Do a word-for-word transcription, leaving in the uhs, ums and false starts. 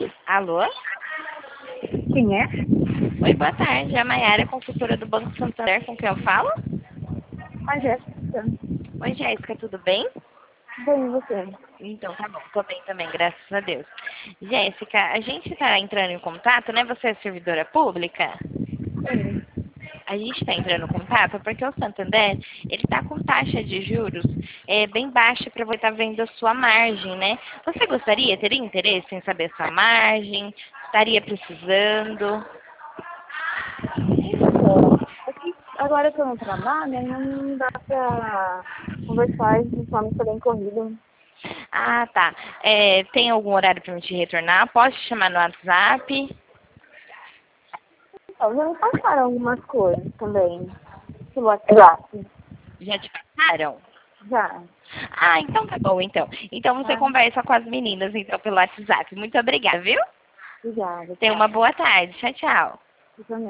Alô? Quem é? Oi, boa tarde. É a Mayara, consultora do Banco Santander, com quem eu falo? A Jéssica. Oi, Jéssica, tudo bem? Bem, e você? Então, tá bom. Tô bem também, graças a Deus. Jéssica, a gente tá entrando em contato, né? Você é servidora pública? Sim. A gente está entrando em contato porque o Santander, ele está com taxa de juros é, bem baixa para você estar vendo a sua margem, né? Você gostaria, teria interesse em saber a sua margem? Estaria precisando? Então, aqui, agora eu tô no trabalho, ainda não dá pra conversar de forma que bem corrida. Ah, tá. É, tem algum horário para me te retornar? Posso te chamar no WhatsApp? Então, já me passaram algumas coisas também, pelo WhatsApp. Já te passaram? Já. Ah, então tá bom, então. Então você Tá? conversa com as meninas, então, pelo WhatsApp. Muito obrigada, viu? Obrigada, Tenha uma tchau. boa tarde. Tchau, tchau. Eu também.